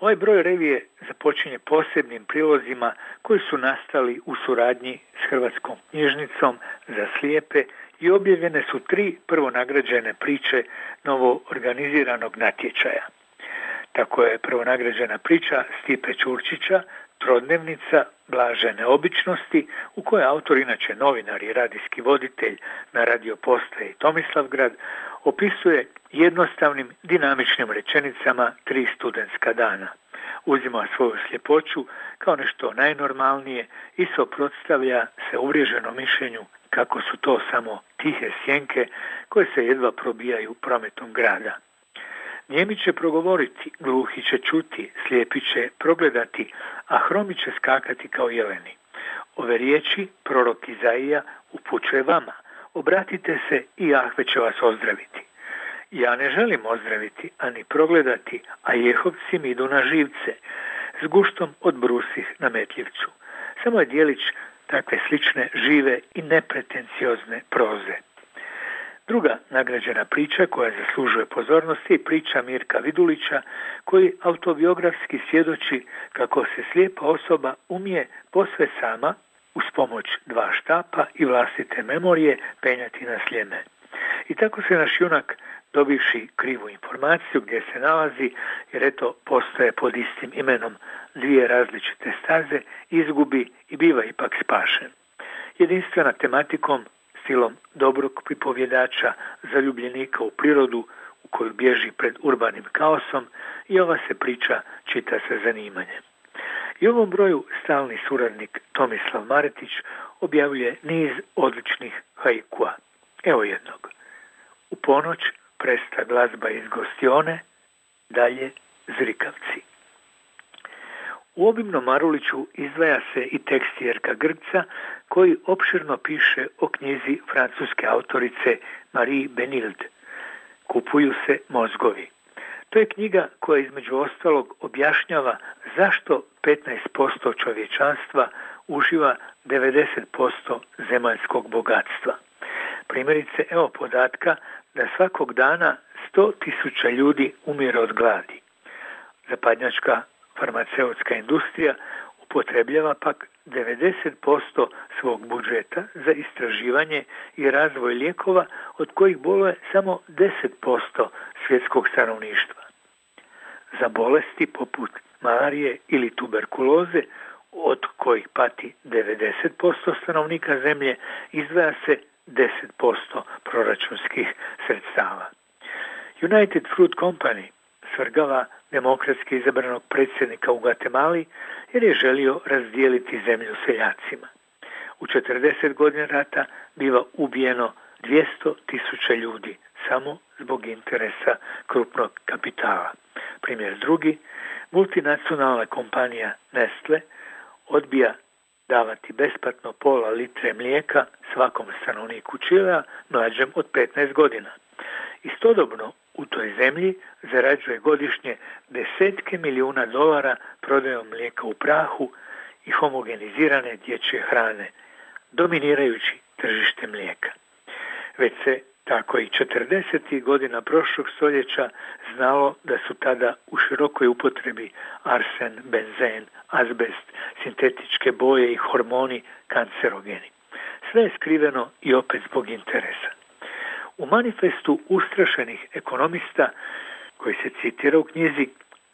Ovaj broj revije započinje posebnim prilozima koji su nastali u suradnji s Hrvatskom knjižnicom za slijepe i objavljene su 3 prvonagrađene priče novo organiziranog natječaja. Tako je prvonagrađena priča Stipe Ćurčića Trodnevnica blažene običnosti, u kojoj autor, inače novinar i radijski voditelj na radio postaji Tomislavgrad, opisuje jednostavnim, dinamičnim rečenicama 3 studentska dana. Uzima svoju sljepoću kao nešto najnormalnije i suprotstavlja se uvriježenom mišljenju kako su to samo tihe sjenke koje se jedva probijaju prometom grada. Nijemi će progovoriti, gluhi će čuti, slijepi će progledati, a hromi će skakati kao jeleni. Ove riječi prorok Izaija upućuje vama. Obratite se i Jahve će vas ozdraviti. Ja ne želim ozdraviti, ani progledati, a jehovci mi idu na živce, s guštom od brusih na metljivcu. Samo je dijelić takve slične, žive i nepretenciozne proze. Druga nagrađena priča koja zaslužuje pozornost je priča Mirka Vidulića, koji autobiografski svjedoči kako se slijepa osoba umije posve sama, uz pomoć 2 štapa i vlastite memorije, penjati na Sljeme. I tako se naš junak, dobivši krivu informaciju gdje se nalazi, jer eto postoje pod istim imenom 2 različite staze, izgubi i biva ipak spašen. Jedinstvena tematikom, stilom dobrog pripovjedača, zaljubljenika u prirodu u koju bježi pred urbanim kaosom, i ova se priča čita sa zanimanjem. I u ovom broju stalni suradnik Tomislav Maretić objavljuje niz odličnih haikua. Evo jednog. U ponoć presta glazba iz gostione, dalje zrikavci. U obimnom Maruliću izdvaja se i tekst Jerka Grgca, koji opširno piše o knjizi francuske autorice Marie Benilde. Kupuju se mozgovi. To je knjiga koja između ostalog objašnjava zašto 15% čovječanstva uživa 90% zemaljskog bogatstva. Primjerice, evo podatka da svakog dana 100.000 ljudi umire od gladi. Zapadnjačka farmaceutska industrija upotrebljava pak 90% svog budžeta za istraživanje i razvoj lijekova, od kojih boluje samo 10% svjetskog stanovništva. Za bolesti poput malarije ili tuberkuloze, od kojih pati 90% stanovnika zemlje, izdvaja se 10% proračunskih sredstava. United Fruit Company svrgava demokratski izabranog predsjednika u Gvatemali jer je želio razdijeliti zemlju seljacima. U 40 godina rata biva ubijeno 200.000 ljudi samo zbog interesa krupnog kapitala. Primjer drugi, multinacionalna kompanija Nestle odbija davati besplatno pola litre mlijeka svakom stanovniku Čilea mlađem od 15 godina. Istodobno u toj zemlji zarađuje godišnje $10 milijuna prodajom mlijeka u prahu i homogenizirane dječje hrane, dominirajući tržište mlijeka. Već se tako i 40. godina prošlog stoljeća znalo da su tada u širokoj upotrebi arsen, benzen, azbest, sintetičke boje i hormoni kancerogeni. Sve je skriveno i opet zbog interesa. U manifestu ustrašenih ekonomista, koji se citira u knjizi,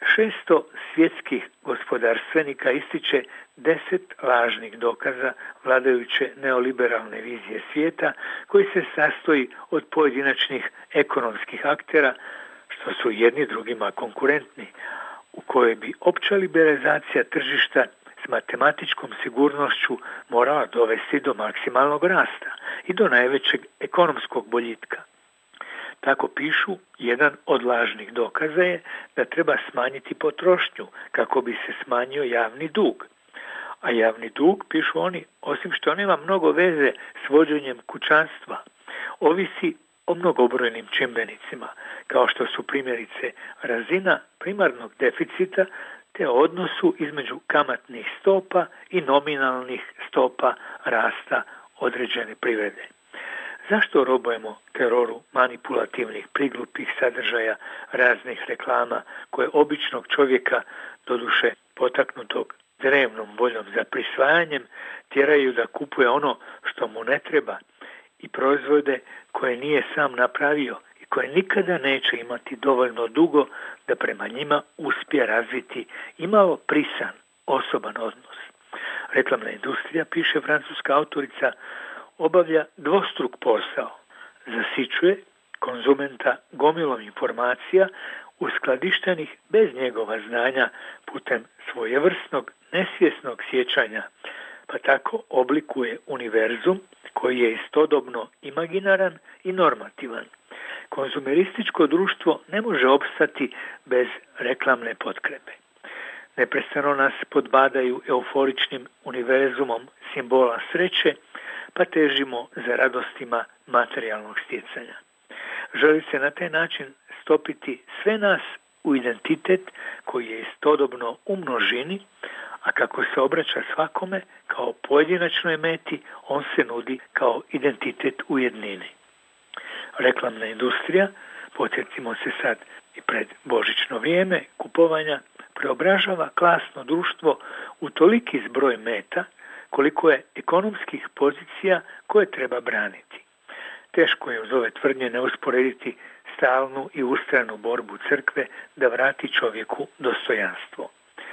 600 svjetskih gospodarstvenika ističe 10 lažnih dokaza vladajuće neoliberalne vizije svijeta, koji se sastoji od pojedinačnih ekonomskih aktera, što su jedni drugima konkurentni, u kojoj bi opća liberalizacija tržišta s matematičkom sigurnošću morala dovesti do maksimalnog rasta i do najvećeg ekonomskog boljitka. Tako pišu, jedan od lažnih dokaza je da treba smanjiti potrošnju kako bi se smanjio javni dug. A javni dug, pišu oni, osim što nema mnogo veze s vođenjem kućanstva, ovisi o mnogobrojnim čimbenicima, kao što su primjerice razina primarnog deficita te odnosu između kamatnih stopa i nominalnih stopa rasta određene privrede. Zašto robujemo teroru manipulativnih, priglupih sadržaja, raznih reklama koje običnog čovjeka, doduše potaknutog drevnom voljom za prisvajanjem, tjeraju da kupuje ono što mu ne treba i proizvode koje nije sam napravio i koje nikada neće imati dovoljno dugo da prema njima uspije razviti imalo prisan, osoban odnos. Reklamna industrija, piše francuska autorica, obavlja dvostruk posao. Zasićuje konzumenta gomilom informacija uskladištenih bez njegova znanja putem svojevrsnog nesvjesnog sjećanja, pa tako oblikuje univerzum koji je istodobno imaginaran i normativan. Konzumerističko društvo ne može opstati bez reklamne potkrepe. Neprestano nas podbadaju euforičnim univerzumom simbola sreće, pa težimo za radostima materijalnog stjecanja. Želi se na taj način stopiti sve nas u identitet koji je istodobno u množini, a kako se obraća svakome kao pojedinačnoj meti, on se nudi kao identitet u jednini. Reklamna industrija, podsjetimo se sad i pred božićno vrijeme kupovanja, preobražava klasno društvo u toliki zbroj meta koliko je ekonomskih pozicija koje treba braniti. Teško je uz ove tvrdnje ne usporediti stalnu i ustrajnu borbu crkve da vrati čovjeku dostojanstvo.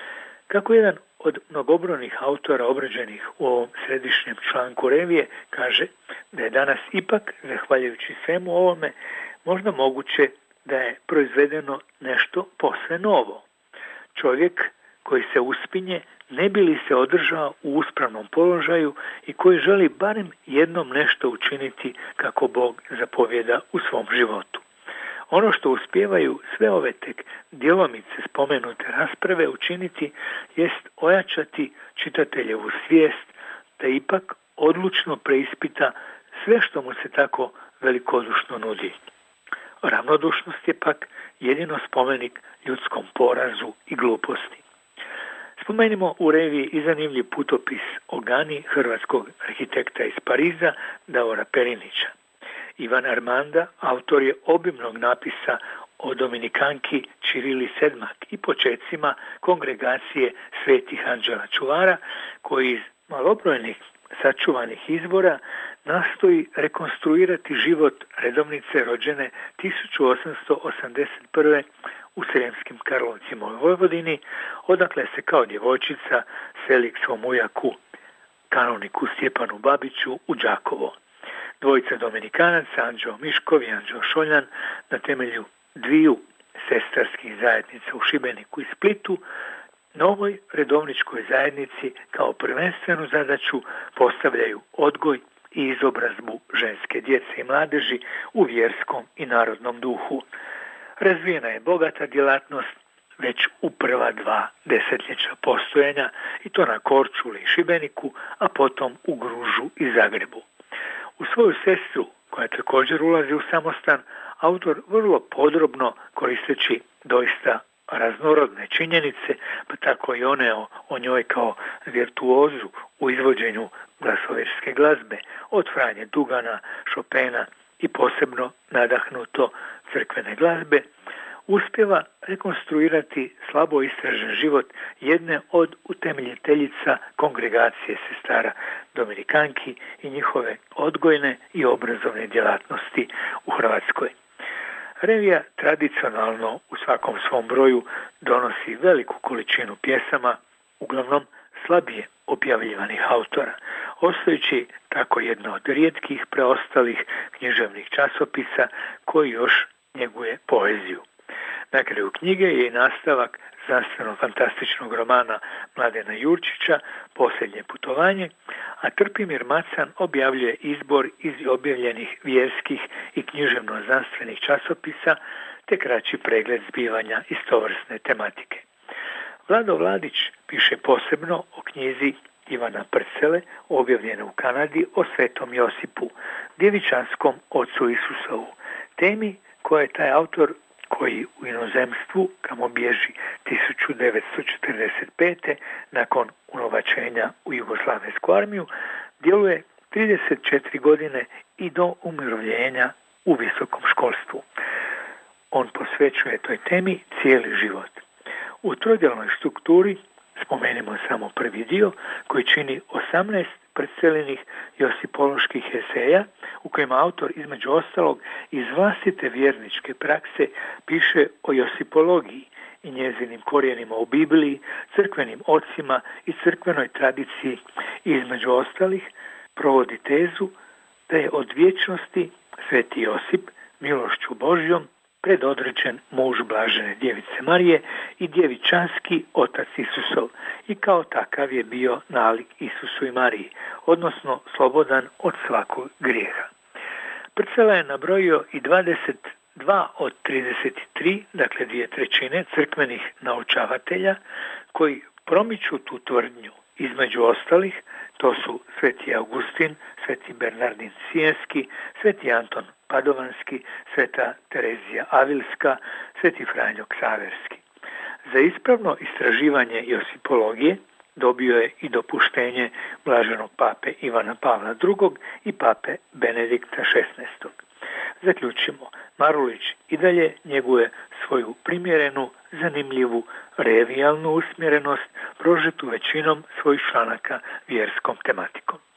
Kako jedan od mnogobrojnih autora obrađenih u ovom središnjem članku revije kaže da je danas ipak, zahvaljujući svemu ovome, možda moguće da je proizvedeno nešto posve novo. Čovjek koji se uspinje ne bi li se održao u uspravnom položaju i koji želi barem jednom nešto učiniti kako Bog zapovjeda u svom životu. Ono što uspijevaju sve ove tek djelomice spomenute rasprave učiniti jest ojačati čitateljevu svijest da ipak odlučno preispita sve što mu se tako velikodušno nudi. Ravnodušnost je pak jedino spomenik ljudskom porazu i gluposti. Spomenimo u reviji i zanimljiv putopis o Gani hrvatskog arhitekta iz Pariza Davora Perinića. Ivan Armanda, autor je obimnog napisa o dominikanki Čirili Sedmak i počecima kongregacije Svetih Anđela Čuvara, koji iz malobrojnih sačuvanih izvora nastoji rekonstruirati život redovnice rođene 1881. u Sremskim Karlovcima u Vojvodini, odakle se kao djevojčica seli k svom ujaku, kanoniku Stjepanu Babiću, u Đakovo. Dvojica dominikanaca, Anđeo Miškov i Anđeo Šoljan, na temelju dviju sestarskih zajednica u Šibeniku i Splitu, novoj redovničkoj zajednici kao prvenstvenu zadaću postavljaju odgoj i izobrazbu ženske djece i mladeži u vjerskom i narodnom duhu. Razvijena je bogata djelatnost već u prva 2 desetljeća postojanja, i to na Korčuli i Šibeniku, a potom u Gružu i Zagrebu. U svoju sestru, koja također ulazi u samostan, autor vrlo podrobno, koristeći doista raznorodne činjenice, pa tako i one o njoj kao virtuozu u izvođenju glasoverske glazbe, od Franje Dugana, Chopina i posebno nadahnuto crkvene glazbe, uspjeva rekonstruirati slabo istražen život jedne od utemeljiteljica kongregacije sestara dominikanki i njihove odgojne i obrazovne djelatnosti u Hrvatskoj. Revija tradicionalno u svakom svom broju donosi veliku količinu pjesama, uglavnom slabije objavljivanih autora, ostajući tako jedno od rijetkih preostalih književnih časopisa koji još njeguje poeziju. Na kraju knjige je i nastavak znanstveno-fantastičnog romana Mladena Jurčića Posljednje putovanje, a Trpimir Macan objavljuje izbor iz objavljenih vjerskih i književno-znanstvenih časopisa te kraći pregled zbivanja istovrsne tematike. Vlado Vladić piše posebno o knjizi Ivana Prcele, objavljene u Kanadi, o Svetom Josipu, djevičanskom ocu Isusovu, temi koja je taj autor, koji u inozemstvu, kamo bježi 1945. nakon unovačenja u Jugoslavensku armiju, djeluje 34 godine i do umirovljenja u visokom školstvu. On posvećuje toj temi cijeli život. U trodjelnoj strukturi spomenimo samo prvi dio koji čini 18 predseljenih josipoloških eseja u kojima autor između ostalog iz vlastite vjerničke prakse piše o josipologiji i njezinim korijenima u Bibliji, crkvenim ocima i crkvenoj tradiciji i između ostalih provodi tezu da je od vječnosti Sveti Josip milošću Božjom predodređen muž blažene djevice Marije i djevičanski otac Isusov i kao takav je bio nalik Isusu i Mariji, odnosno slobodan od svakog grijeha. Prcela je nabrojio i 22 od 33, dakle 2/3 crkvenih naučavatelja koji promiču tu tvrdnju. Između ostalih to su Sveti Augustin, Sveti Bernardin Sijenski, Sveti Anton Padovanski, Sveta Terezija Avilska, Sveti Franjo Ksaverski. Za ispravno istraživanje josipologije dobio je i dopuštenje blaženog pape Ivana Pavla II. I pape Benedikta XVI. Zaključimo, Marulić i dalje njeguje svoju primjerenu, zanimljivu, revijalnu usmjerenost prožetu većinom svojih članaka vjerskom tematikom.